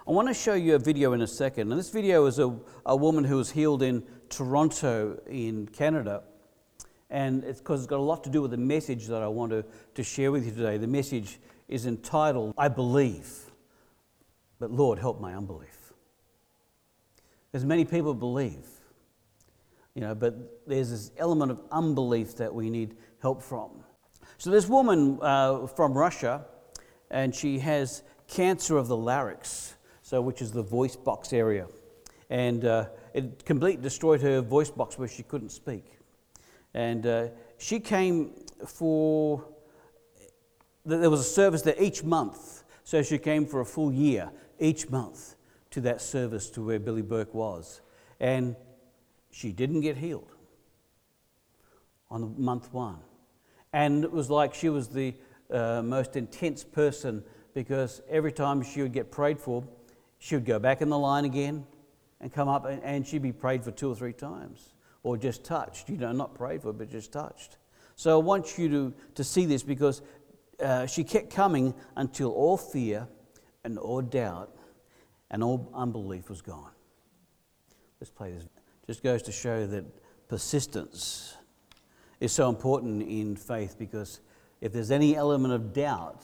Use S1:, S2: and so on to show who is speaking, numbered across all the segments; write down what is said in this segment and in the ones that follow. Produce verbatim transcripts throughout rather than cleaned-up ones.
S1: I want to show you a video in a second. And this video is a, a woman who was healed in Toronto in Canada. And it's because it's got a lot to do with the message that I want to, to share with you today. The message is entitled, I Believe, but Lord, help my unbelief. There's many people believe, you know, but there's this element of unbelief that we need help from. So this woman uh, from Russia, and she has cancer of the larynx, so which is the voice box area. And uh, it completely destroyed her voice box where she couldn't speak. And uh, she came for, there was a service there each month. So she came for a full year, each month, to that service to where Billy Burke was. And she didn't get healed on month one. And it was like she was the uh, most intense person, because every time she would get prayed for, she would go back in the line again and come up, and, and she'd be prayed for two or three times, or just touched, you know, not prayed for, but just touched. So I want you to, to see this, because uh, she kept coming until all fear and all doubt and all unbelief was gone. Let's play this. Just goes to show that persistence is so important in faith, because if there's any element of doubt,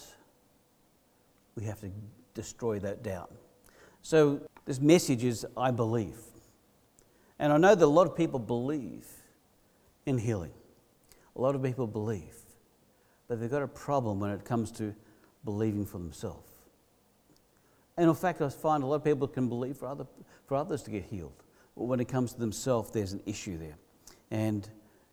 S1: we have to destroy that doubt. So this message is, I believe. And I know that a lot of people believe in healing. A lot of people believe. But they've got a problem when it comes to believing for themselves. And in fact, I find a lot of people can believe for other for others to get healed. But when it comes to themselves, there's an issue there. And,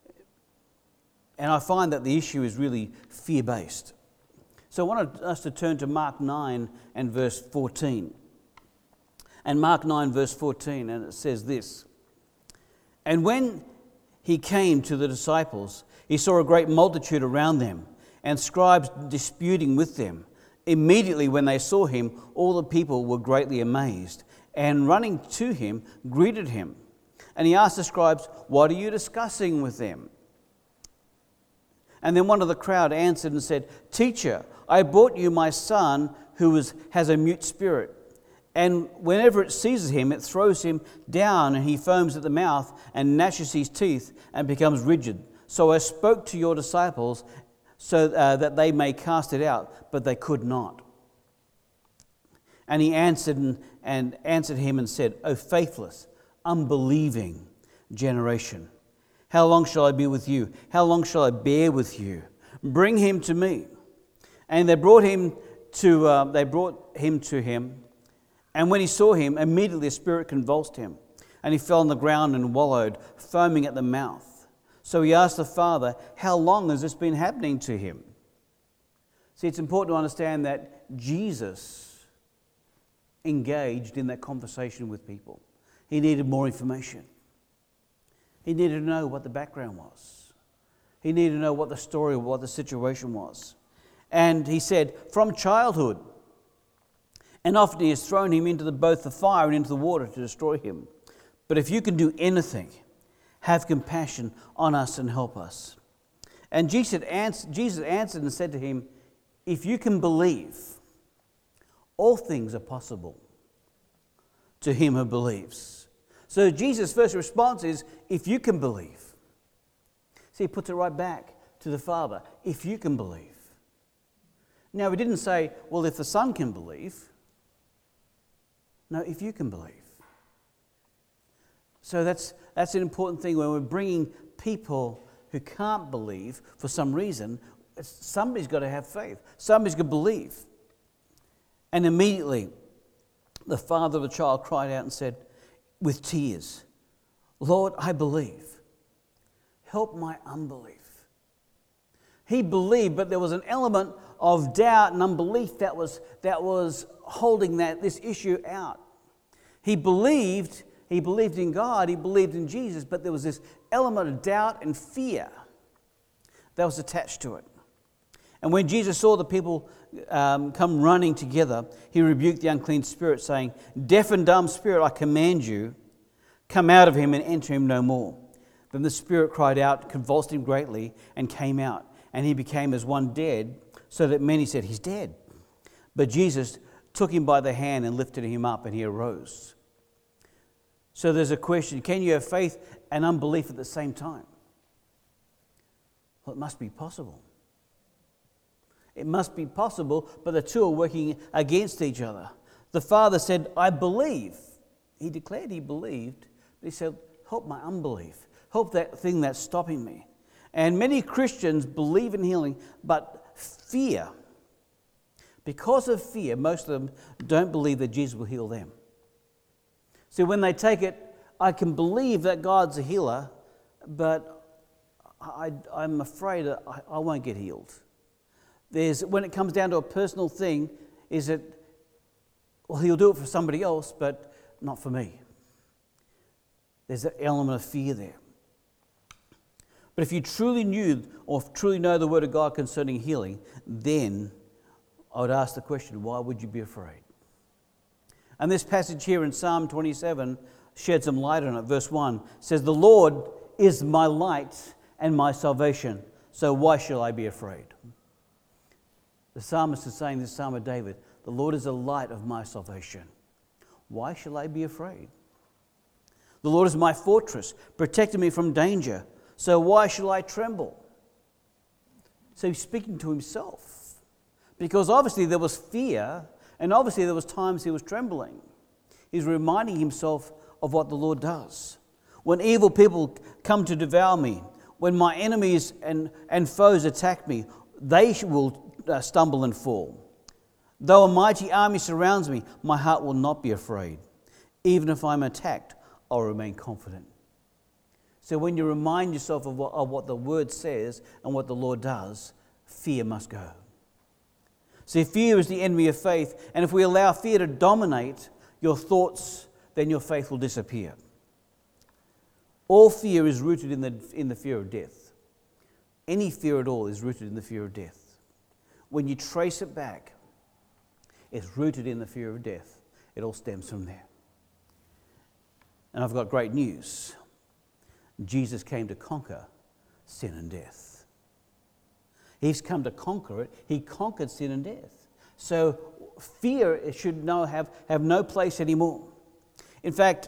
S1: and I find that the issue is really fear-based. So I want us to turn to Mark nine and verse fourteen. And Mark nine verse fourteen, and it says this. And when he came to the disciples, he saw a great multitude around them, and scribes disputing with them. Immediately when they saw him, all the people were greatly amazed, and running to him, greeted him. And he asked the scribes, what are you discussing with them? And then one of the crowd answered and said, Teacher, I brought you my son who is, has a mute spirit. And whenever it seizes him, it throws him down, and he foams at the mouth and gnashes his teeth and becomes rigid. So I spoke to your disciples so uh, that they may cast it out, but they could not. And he answered and, and answered him and said, O faithless, unbelieving generation, how long shall I be with you? How long shall I bear with you? Bring him to me. And they brought him to uh, they brought him to him. And when he saw him, immediately a spirit convulsed him, and he fell on the ground and wallowed, foaming at the mouth. So he asked the father, how long has this been happening to him? See, it's important to understand that Jesus engaged in that conversation with people. He needed more information. He needed to know what the background was. He needed to know what the story, what the situation was. And he said, from childhood. And often he has thrown him into the, both the fire and into the water to destroy him. But if you can do anything, have compassion on us and help us. And Jesus answered, Jesus answered and said to him, if you can believe, all things are possible to him who believes. So Jesus' first response is, if you can believe. See, he puts it right back to the Father, if you can believe. Now, he didn't say, well, if the Son can believe. No, if you can believe. So that's that's an important thing when we're bringing people who can't believe for some reason. Somebody's got to have faith. Somebody's got to believe. And immediately, the father of the child cried out and said, with tears, Lord, I believe. Help my unbelief. He believed, but there was an element of doubt and unbelief that was that was holding that this issue out. He believed, he believed in God, he believed in Jesus, but there was this element of doubt and fear that was attached to it. And when Jesus saw the people um, come running together, he rebuked the unclean spirit, saying, deaf and dumb spirit, I command you, come out of him and enter him no more. Then the spirit cried out, convulsed him greatly, and came out. And he became as one dead, so that many said, he's dead. But Jesus took him by the hand and lifted him up, and he arose. So there's a question, can you have faith and unbelief at the same time? Well, it must be possible. It must be possible, but the two are working against each other. The father said, I believe. He declared he believed, but he said, help my unbelief. Help that thing that's stopping me. And many Christians believe in healing, but fear. Because of fear, most of them don't believe that Jesus will heal them. See, when they take it, I can believe that God's a healer, but I, I'm afraid that I, I won't get healed. There's, when it comes down to a personal thing, is that, well, he'll do it for somebody else, but not for me. There's an element of fear there. But if you truly knew or truly know the Word of God concerning healing, then I would ask the question, why would you be afraid? And this passage here in Psalm twenty-seven sheds some light on it. Verse one says, the Lord is my light and my salvation, so why shall I be afraid? The psalmist is saying this Psalm of David, the Lord is the light of my salvation. Why shall I be afraid? The Lord is my fortress, protecting me from danger. So why shall I tremble? So he's speaking to himself. Because obviously there was fear, and obviously there was times he was trembling. He's reminding himself of what the Lord does. When evil people come to devour me, when my enemies and, and foes attack me, they will uh, stumble and fall. Though a mighty army surrounds me, my heart will not be afraid. Even if I'm attacked, I'll remain confident. So when you remind yourself of what, of what the Word says and what the Lord does, fear must go. See, fear is the enemy of faith, and if we allow fear to dominate your thoughts, then your faith will disappear. All fear is rooted in the, in the fear of death. Any fear at all is rooted in the fear of death. When you trace it back, it's rooted in the fear of death. It all stems from there. And I've got great news. Jesus came to conquer sin and death. He's come to conquer it. He conquered sin and death. So fear should no, have, have no place anymore. In fact,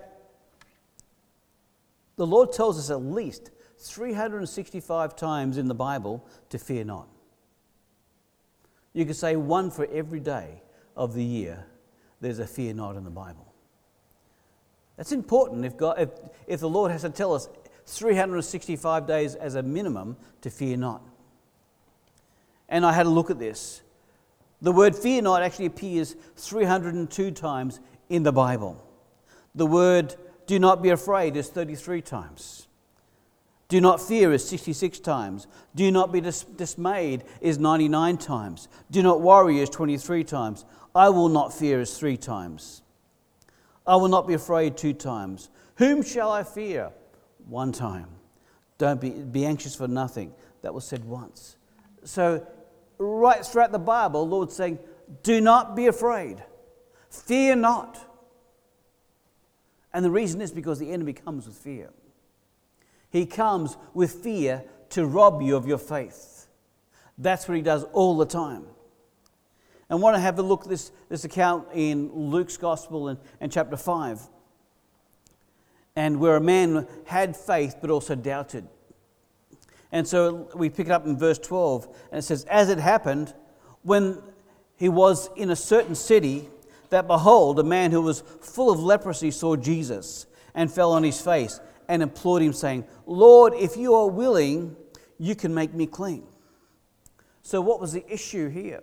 S1: the Lord tells us at least three hundred sixty-five times in the Bible to fear not. You could say one for every day of the year, there's a fear not in the Bible. That's important if, God, if, if the Lord has to tell us three hundred sixty-five days as a minimum to fear not. And I had a look at this. The word fear not actually appears three hundred two times in the Bible. The word do not be afraid is thirty-three times. Do not fear is sixty-six times. Do not be dis- dismayed is ninety-nine times. Do not worry is twenty-three times. I will not fear is three times. I will not be afraid two times. Whom shall I fear? One time. Don't be, be anxious for nothing. That was said once. So right throughout the Bible, the Lord's saying, do not be afraid. Fear not. And the reason is because the enemy comes with fear. He comes with fear to rob you of your faith. That's what he does all the time. And I want to have a look at this, this account in Luke's Gospel and, and chapter five. And where a man had faith but also doubted. And so we pick it up in verse twelve, and it says, as it happened, when he was in a certain city, that behold, a man who was full of leprosy saw Jesus and fell on his face and implored him, saying, Lord, if you are willing, you can make me clean. So what was the issue here?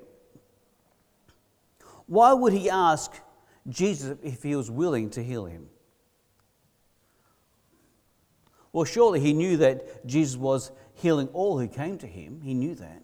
S1: Why would he ask Jesus if he was willing to heal him? Well, surely he knew that Jesus was healing all who came to him. He knew that.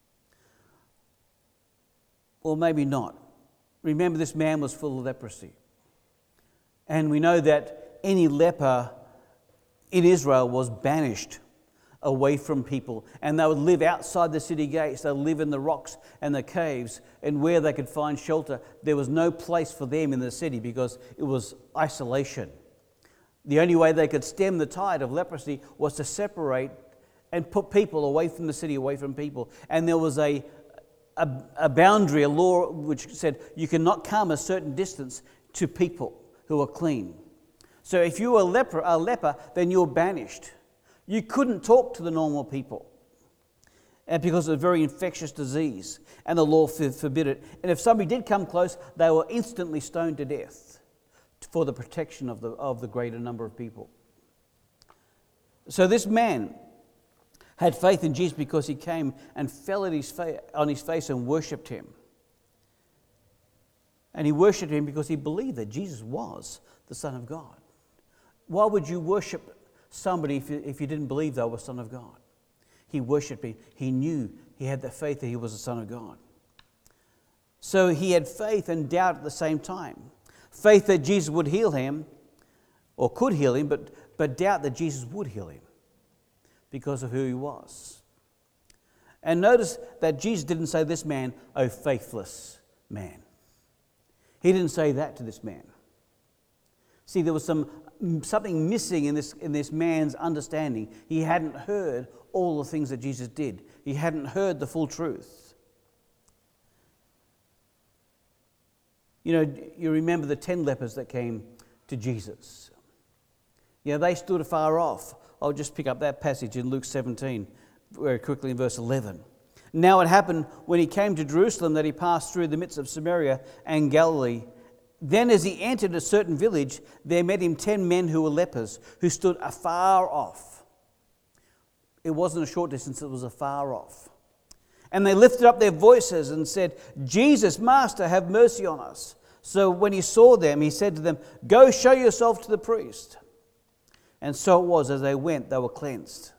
S1: Or maybe not. Remember, this man was full of leprosy. And we know that any leper in Israel was banished away from people. And they would live outside the city gates. They would live in the rocks and the caves. And where they could find shelter, there was no place for them in the city because it was isolation. The only way they could stem the tide of leprosy was to separate and put people away from the city, away from people. And there was a, a, a boundary, a law which said you cannot come a certain distance to people who are clean. So if you were a leper, a leper, then you were banished. You couldn't talk to the normal people, and because of a very infectious disease, and the law forbid it. And if somebody did come close, they were instantly stoned to death for the protection of the of the greater number of people. So this man had faith in Jesus because he came and fell at his fa- on his face and worshipped him. And he worshipped him because he believed that Jesus was the Son of God. Why would you worship somebody if you, if you didn't believe they were Son of God? He worshipped him. He knew, he had the faith that he was the Son of God. So he had faith and doubt at the same time. Faith that Jesus would heal him, or could heal him, but, but doubt that Jesus would heal him because of who he was. And notice that Jesus didn't say, "This man, oh faithless man." He didn't say that to this man. See, there was some something missing in this in this man's understanding. He hadn't heard all the things that Jesus did. He hadn't heard the full truth. You know, you remember the ten lepers that came to Jesus. Yeah, they stood afar off. I'll just pick up that passage in Luke seventeen very quickly in verse eleven. Now it happened when he came to Jerusalem that he passed through the midst of Samaria and Galilee. Then as he entered a certain village, there met him ten men who were lepers, who stood afar off. It wasn't a short distance, it was afar off. And they lifted up their voices and said, "Jesus, Master, have mercy on us." So when he saw them, he said to them, "Go show yourself to the priest." And so it was, as they went, they were cleansed.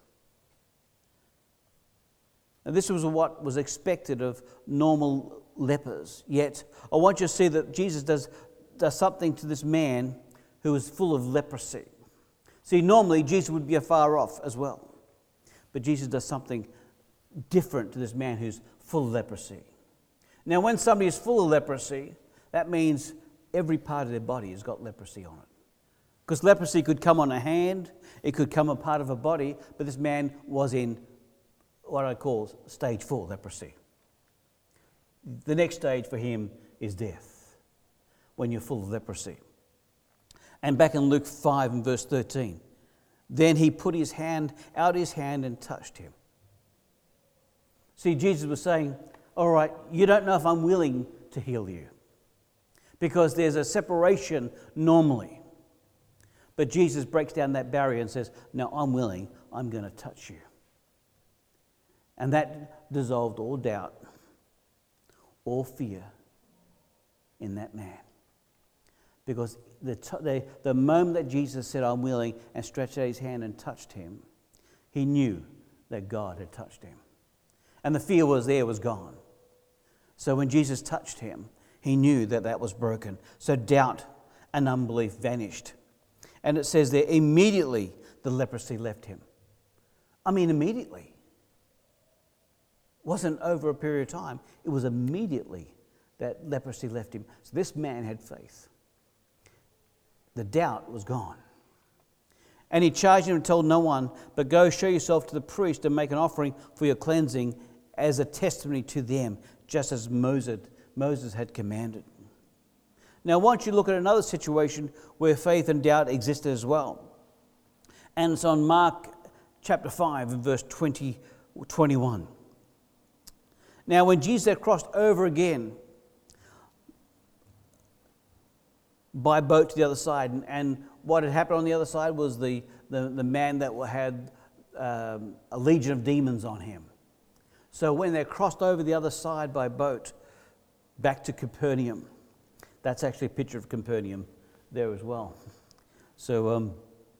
S1: Now this was what was expected of normal lepers. Yet I want you to see that Jesus does, does something to this man who is full of leprosy. See, normally Jesus would be afar off as well. But Jesus does something different to this man who's full of leprosy. Now when somebody is full of leprosy, that means every part of their body has got leprosy on it. Because leprosy could come on a hand, it could come a part of a body, but this man was in what I call stage four leprosy. The next stage for him is death, when you're full of leprosy. And back in Luke five and verse thirteen, then he put his hand out his hand and touched him. See, Jesus was saying, all right, you don't know if I'm willing to heal you, because there's a separation normally. But Jesus breaks down that barrier and says, no, I'm willing, I'm going to touch you. And that dissolved all doubt, all fear in that man. Because the, t- the, the moment that Jesus said, I'm willing, and stretched out his hand and touched him, he knew that God had touched him. And the fear was there, was gone. So when Jesus touched him, he knew that that was broken. So doubt and unbelief vanished. And it says there, immediately the leprosy left him. I mean, immediately. It wasn't over a period of time. It was immediately that leprosy left him. So this man had faith. The doubt was gone. And he charged him and told no one, but go show yourself to the priest and make an offering for your cleansing as a testimony to them, just as Moses, Moses had commanded. Now, I want you to look at another situation where faith and doubt existed as well. And it's on Mark chapter five and verse twenty, twenty-one. Now, when Jesus had crossed over again by boat to the other side, and, and what had happened on the other side was the, the, the man that had um, a legion of demons on him. So when they crossed over the other side by boat back to Capernaum, that's actually a picture of Capernaum there as well. So, um,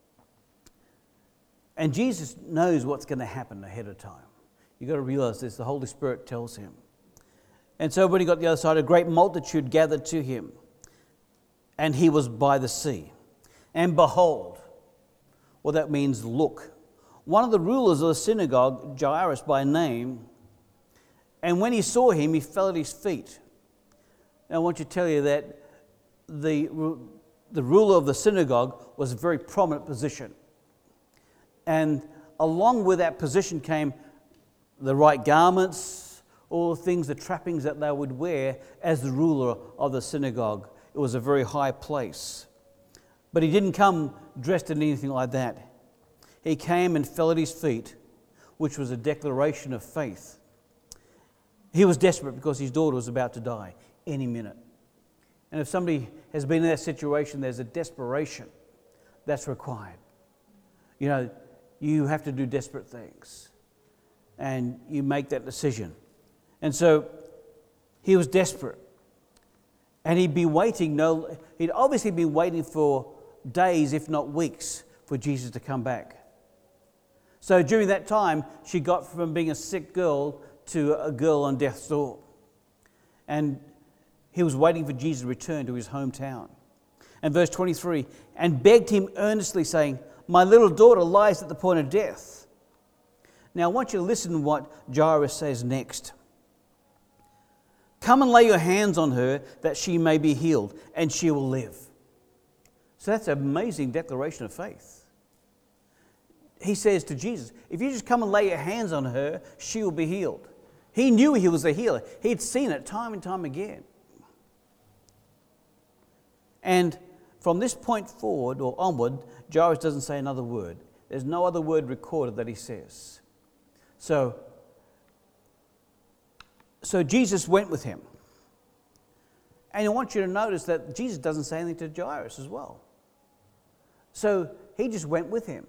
S1: and Jesus knows what's going to happen ahead of time. You've got to realize this, the Holy Spirit tells him. And so when he got to the other side, a great multitude gathered to him, and he was by the sea. And behold, well, that means look, one of the rulers of the synagogue, Jairus by name, and when he saw him, he fell at his feet. Now, I want to tell you that the, the ruler of the synagogue was a very prominent position. And along with that position came the right garments, all the things, the trappings that they would wear as the ruler of the synagogue. It was a very high place. But he didn't come dressed in anything like that. He came and fell at his feet, which was a declaration of faith. He was desperate because his daughter was about to die any minute. And if somebody has been in that situation, there's a desperation that's required. You know, you have to do desperate things. And you make that decision. And so he was desperate. And he'd be waiting, no, he'd obviously been waiting for days, if not weeks, for Jesus to come back. So during that time, she got from being a sick girl to a girl on death's door. And he was waiting for Jesus to return to his hometown. And verse twenty-three, and begged him earnestly, saying, my little daughter lies at the point of death. Now I want you to listen to what Jairus says next. Come and lay your hands on her that she may be healed, and she will live. So that's an amazing declaration of faith. He says to Jesus, if you just come and lay your hands on her, she will be healed. He knew he was a healer. He'd seen it time and time again. And from this point forward or onward, Jairus doesn't say another word. There's no other word recorded that he says. So, so Jesus went with him. And I want you to notice that Jesus doesn't say anything to Jairus as well. So he just went with him.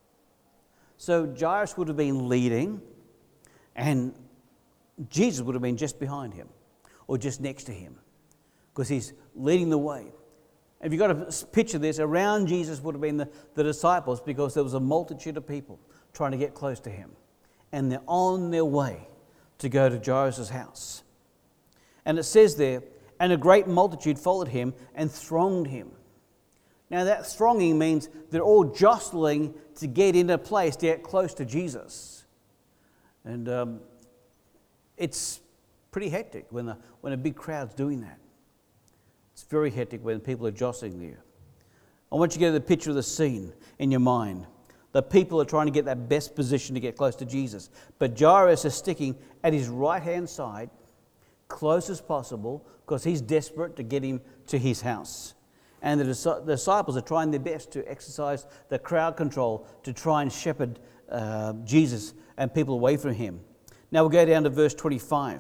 S1: So Jairus would have been leading, and Jesus would have been just behind him or just next to him because he's leading the way. If you've got to picture this, around Jesus would have been the, the disciples because there was a multitude of people trying to get close to him. And they're on their way to go to Jairus' house. And it says there, and a great multitude followed him and thronged him. Now that thronging means they're all jostling to get into a place to get close to Jesus. And um, it's pretty hectic when a, when a big crowd's doing that. It's very hectic when people are jostling you. I want you to get the picture of the scene in your mind. The people are trying to get that best position to get close to Jesus. But Jairus is sticking at his right-hand side, close as possible, because he's desperate to get him to his house. And the, the disciples are trying their best to exercise the crowd control to try and shepherd uh, Jesus and people away from him. Now we'll go down to verse twenty-five.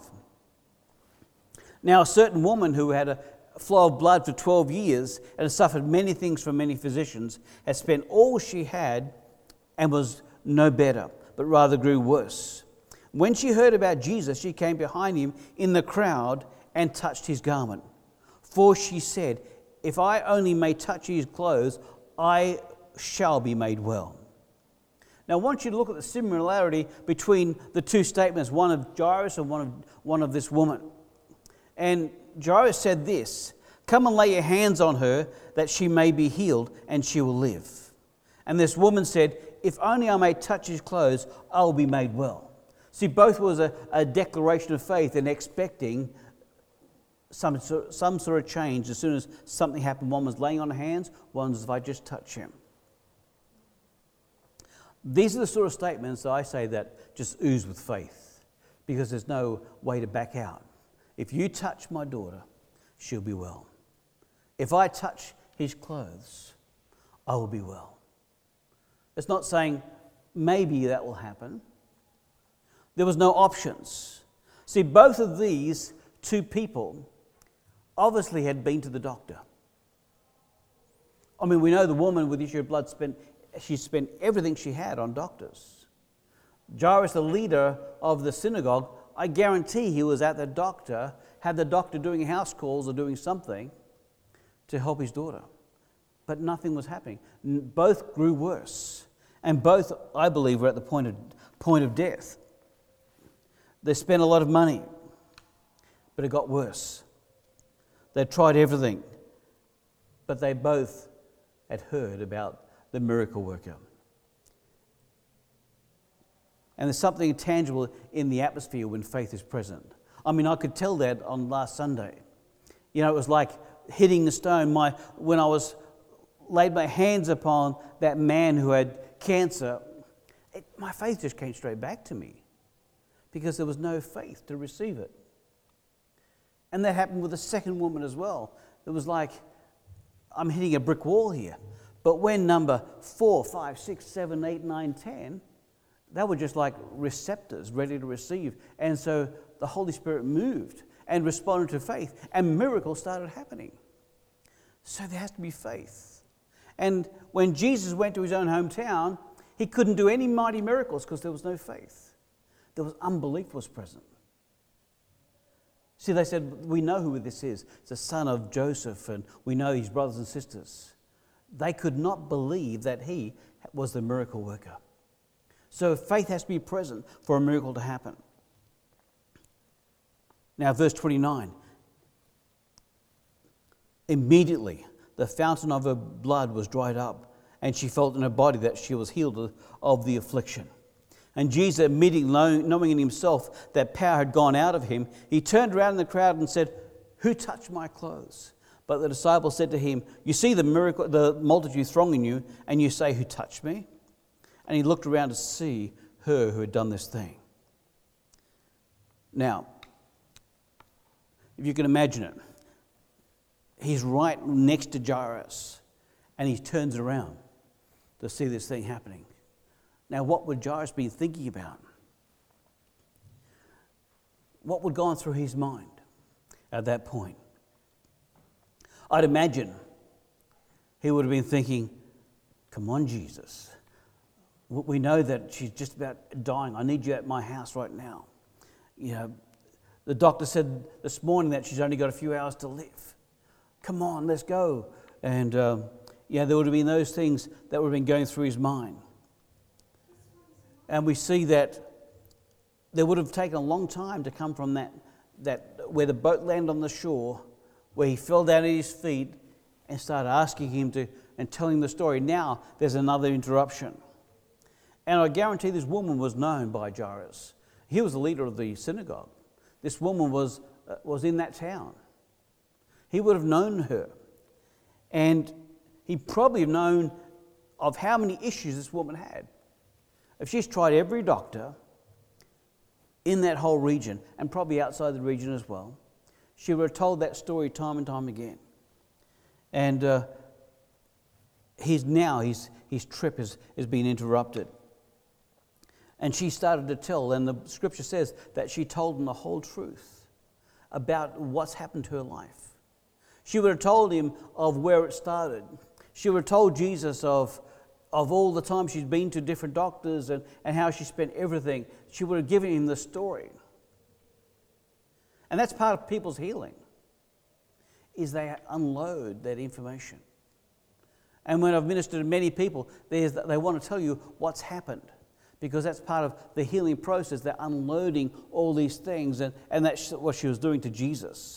S1: Now a certain woman who had a flow of blood for twelve years and had suffered many things from many physicians, had spent all she had and was no better, but rather grew worse. When she heard about Jesus, she came behind him in the crowd and touched his garment. For she said, if I only may touch his clothes, I shall be made well. Now I want you to look at the similarity between the two statements, one of Jairus and one of, one of this woman. And Jairus said this, come and lay your hands on her that she may be healed and she will live. And this woman said, if only I may touch his clothes, I will be made well. See, both was a, a declaration of faith and expecting some, some sort of change as soon as something happened. One was laying on hands, one was if I just touch him. These are the sort of statements that I say that just ooze with faith because there's no way to back out. If you touch my daughter, she'll be well. If I touch his clothes, I will be well. It's not saying maybe that will happen. There was no options. See, both of these two people obviously had been to the doctor. I mean, we know the woman with the issue of blood spent, she spent everything she had on doctors. Jairus, the leader of the synagogue, I guarantee he was at the doctor, had the doctor doing house calls or doing something to help his daughter. But nothing was happening. Both grew worse. And both, I believe, were at the point of, point of death. They spent a lot of money, but it got worse. They tried everything, but they both had heard about the miracle worker. And there's something tangible in the atmosphere when faith is present. I mean, I could tell that on last Sunday. You know, it was like hitting the stone. My, when I was laid my hands upon that man who had cancer, it, my faith just came straight back to me. because there was no faith to receive it. And that happened with the second woman as well. It was like, I'm hitting a brick wall here. But when number four, five, six, seven, eight, nine, ten, they were just like receptors ready to receive. And so the Holy Spirit moved and responded to faith, and miracles started happening. So there has to be faith. And when Jesus went to his own hometown, he couldn't do any mighty miracles because there was no faith. There was unbelief was present. See, they said, we know who this is. It's the son of Joseph, and we know his brothers and sisters. They could not believe that he was the miracle worker. So faith has to be present for a miracle to happen. Now, verse twenty-nine. Immediately, the fountain of her blood was dried up, and she felt in her body that she was healed of the affliction. And Jesus, immediately knowing in himself that power had gone out of him, he turned around in the crowd and said, "Who touched my clothes?" But the disciples said to him, "You see the miracle, the multitude thronging you, and you say, 'Who touched me?'" And he looked around to see her who had done this thing. Now, if you can imagine it, he's right next to Jairus, and he turns around to see this thing happening. Now, what would Jairus be thinking about? What would go on through his mind at that point? I'd imagine he would have been thinking, "Come on, Jesus. We know that she's just about dying. I need you at my house right now. You know, the doctor said this morning that she's only got a few hours to live. Come on, let's go." And um, yeah, there would have been those things that would have been going through his mind. And we see that there would have taken a long time to come from that, that where the boat landed on the shore, where he fell down at his feet and started asking him to and telling the story. Now there's another interruption. And I guarantee this woman was known by Jairus. He was the leader of the synagogue. This woman was, uh, was in that town. He would have known her. And he probably have known of how many issues this woman had. If she's tried every doctor in that whole region, and probably outside the region as well, she would have told that story time and time again. And uh, he's now, his, his trip has, has been interrupted. And she started to tell, and the scripture says that she told him the whole truth about what's happened to her life. She would have told him of where it started. She would have told Jesus of of all the time she's been to different doctors and, and how she spent everything. She would have given him the story. And that's part of people's healing, is they unload that information. And when I've ministered to many people, there's, they want to tell you what's happened, because that's part of the healing process. They're unloading all these things, and, and that's what she was doing to Jesus.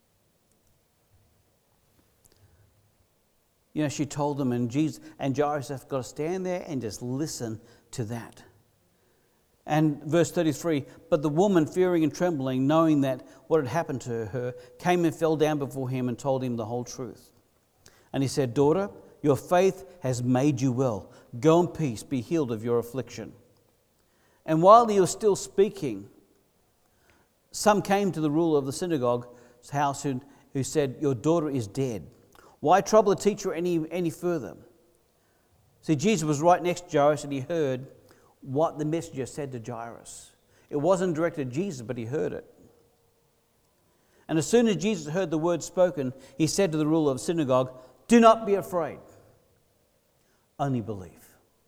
S1: You know, she told them, and Jesus and Jairus have got to stand there and just listen to that. And verse thirty-three, but the woman, fearing and trembling, knowing that what had happened to her, came and fell down before him and told him the whole truth. And he said, "Daughter, your faith has made you well. Go in peace, be healed of your affliction." And while he was still speaking, some came to the ruler of the synagogue's house who, who said, "Your daughter is dead. Why trouble the teacher any, any further?" See, Jesus was right next to Jairus, and he heard what the messenger said to Jairus. It wasn't directed to Jesus, but he heard it. And as soon as Jesus heard the word spoken, he said to the ruler of the synagogue, "Do not be afraid, only believe."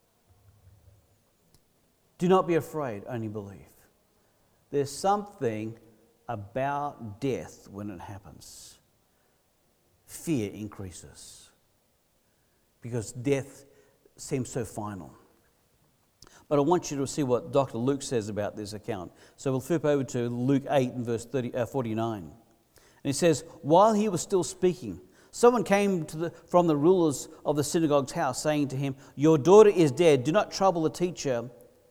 S1: Do not be afraid, only believe. There's something about death when it happens. Fear increases because death seems so final. But I want you to see what Doctor Luke says about this account. So we'll flip over to Luke eight and verse thirty, uh, forty-nine. And it says, while he was still speaking, someone came to the, from the rulers of the synagogue's house, saying to him, "Your daughter is dead. Do not trouble the teacher."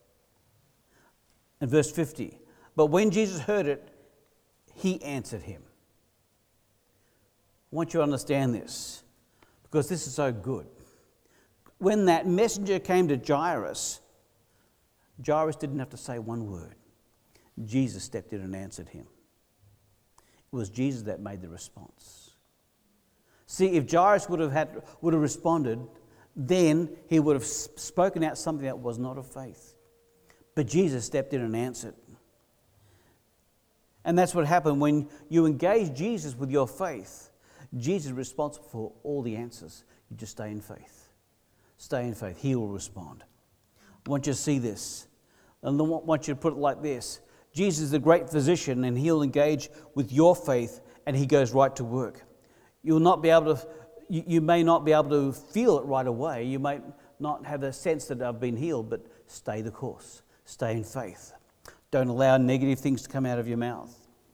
S1: And verse fifty, but when Jesus heard it, he answered him. I want you to understand this, because this is so good. When that messenger came to Jairus, Jairus didn't have to say one word. Jesus stepped in and answered him. It was Jesus that made the response. See, if Jairus would have had, would have responded, then he would have spoken out something that was not of faith. But Jesus stepped in and answered. And that's what happened when you engage Jesus with your faith. Jesus is responsible for all the answers. You just stay in faith. Stay in faith. He will respond. I want you to see this. And I want you to put it like this. Jesus is the great physician, and he'll engage with your faith, and he goes right to work. You'll not be able to, you, you may not be able to feel it right away. You may not have a sense that I've been healed, but stay the course. Stay in faith. Don't allow negative things to come out of your mouth.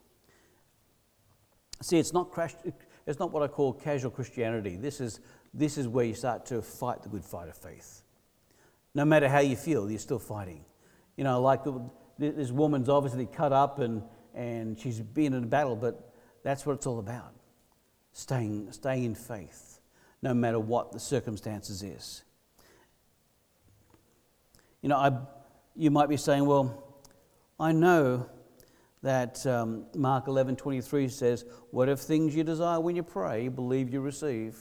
S1: See, it's not crash, it's not what I call casual Christianity. This is, this is where you start to fight the good fight of faith. No matter how you feel, you're still fighting. You know, like the, this woman's obviously cut up and, and she's been in a battle, but that's what it's all about. Staying, staying in faith, no matter what the circumstances is. You know, I, you might be saying, well, I know that um, Mark eleven twenty-three says, whatever things you desire when you pray, believe you receive.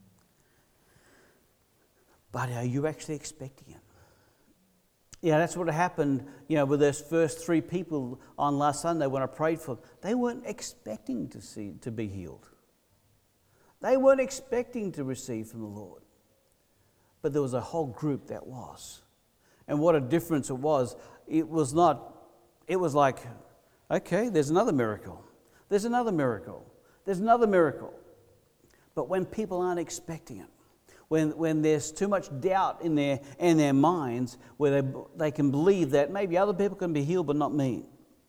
S1: But are you actually expecting it? Yeah, that's what happened, you know, with those first three people on last Sunday when I prayed for them. They weren't expecting to see to be healed. They weren't expecting to receive from the Lord. But there was a whole group that was. And what a difference it was. It was not, it was like, okay, there's another miracle. There's another miracle. There's another miracle. But when people aren't expecting it, when when there's too much doubt in their in their minds, where they they can believe that maybe other people can be healed, but not me.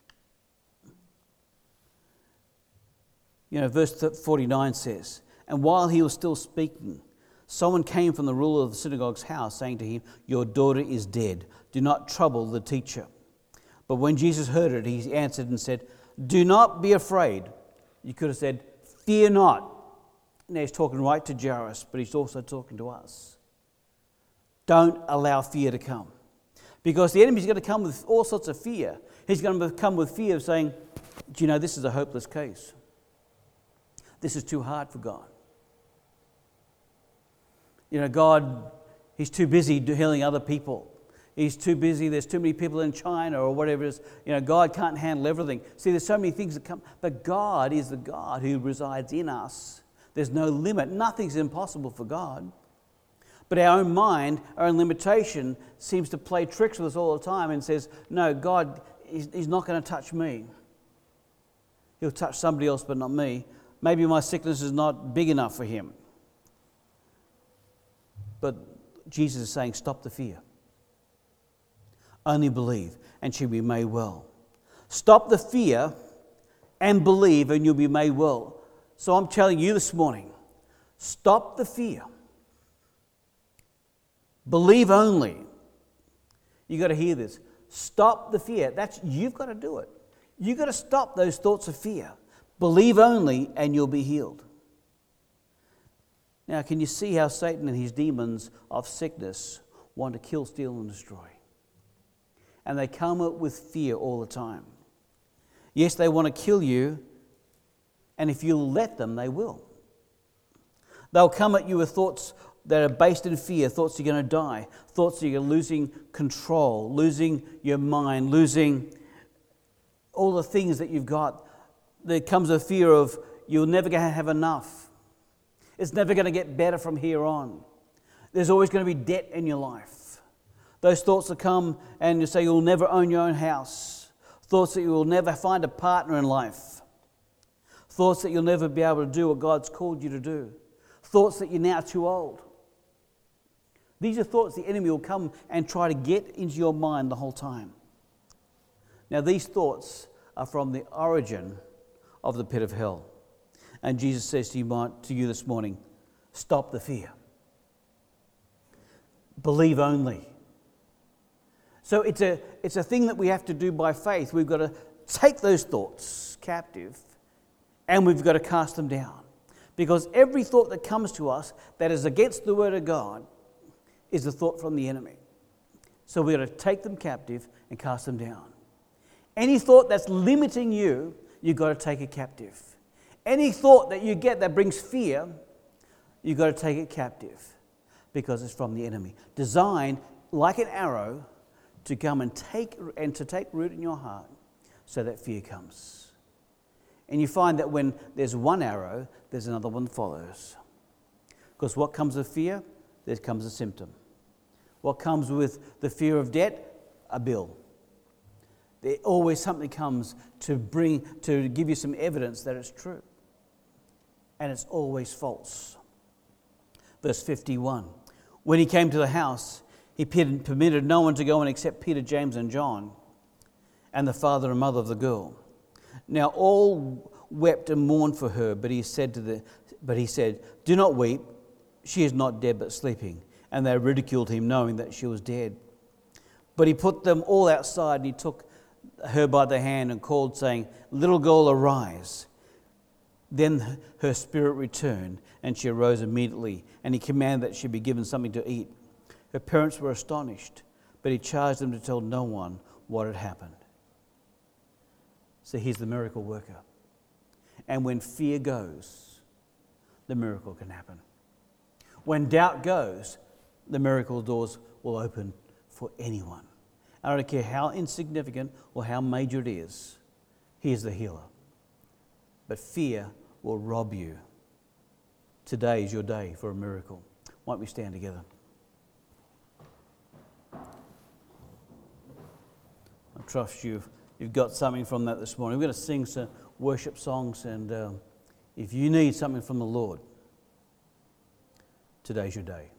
S1: You know, verse forty-nine says, and while he was still speaking, someone came from the ruler of the synagogue's house, saying to him, your daughter is dead. Do not trouble the teacher. But when Jesus heard it, he answered and said, do not be afraid. You could have said, fear not. Now he's talking right to Jairus, but he's also talking to us. Don't allow fear to come. Because the enemy's going to come with all sorts of fear. He's going to come with fear of saying, do you know, this is a hopeless case. This is too hard for God. You know, God, he's too busy healing other people. He's too busy. There's too many people in China or whatever it is. You know, God can't handle everything. See, there's so many things that come. But God is the God who resides in us. There's no limit. Nothing's impossible for God. But our own mind, our own limitation seems to play tricks with us all the time and says, no, God, he's, he's not going to touch me. He'll touch somebody else, but not me. Maybe my sickness is not big enough for him. But Jesus is saying, stop the fear. Only believe and she'll be made well. Stop the fear and believe and you'll be made well. So I'm telling you this morning, stop the fear. Believe only. You've got to hear this. Stop the fear. That's, you've got to do it. You've got to stop those thoughts of fear. Believe only and you'll be healed. Now, can you see how Satan and his demons of sickness want to kill, steal, and destroy? And they come up with fear all the time. Yes, they want to kill you, and if you'll let them, they will. They'll come at you with thoughts that are based in fear, thoughts you're going to die, thoughts that you're losing control, losing your mind, losing all the things that you've got. There comes a fear of you're never going to have enough. It's never going to get better from here on. There's always going to be debt in your life. Those thoughts that come and you say you'll never own your own house. Thoughts that you will never find a partner in life. Thoughts that you'll never be able to do what God's called you to do. Thoughts that you're now too old. These are thoughts the enemy will come and try to get into your mind the whole time. Now these thoughts are from the origin of the pit of hell. And Jesus says to you, to you this morning, stop the fear. Believe only. So it's a, it's a thing that we have to do by faith. We've got to take those thoughts captive and we've got to cast them down. Because every thought that comes to us that is against the Word of God is a thought from the enemy. So we've got to take them captive and cast them down. Any thought that's limiting you, you've got to take it captive. Any thought that you get that brings fear, you've got to take it captive because it's from the enemy. Designed like an arrow to come and take and to take root in your heart so that fear comes. And you find that when there's one arrow, there's another one that follows. Because what comes with fear? There comes a symptom. What comes with the fear of debt? A bill. There always something comes to bring to give you some evidence that it's true. And it's always false. Verse fifty-one. When he came to the house, he permitted no one to go in except Peter, James, and John, and the father and mother of the girl. Now all wept and mourned for her, but he said to the but he said, "Do not weep, she is not dead but sleeping." And they ridiculed him, knowing that she was dead. But he put them all outside, and he took her by the hand and called, saying, "Little girl, arise." Then her spirit returned, and she arose immediately, and he commanded that she be given something to eat. Her parents were astonished, but he charged them to tell no one what had happened. So he's the miracle worker. And when fear goes, the miracle can happen. When doubt goes, the miracle doors will open for anyone. I don't care how insignificant or how major it is, he is the healer. But fear will rob you. Today is your day for a miracle. Why don't we stand together? I trust you've, you've got something from that this morning. We're going to sing some worship songs, and um, if you need something from the Lord, today's your day.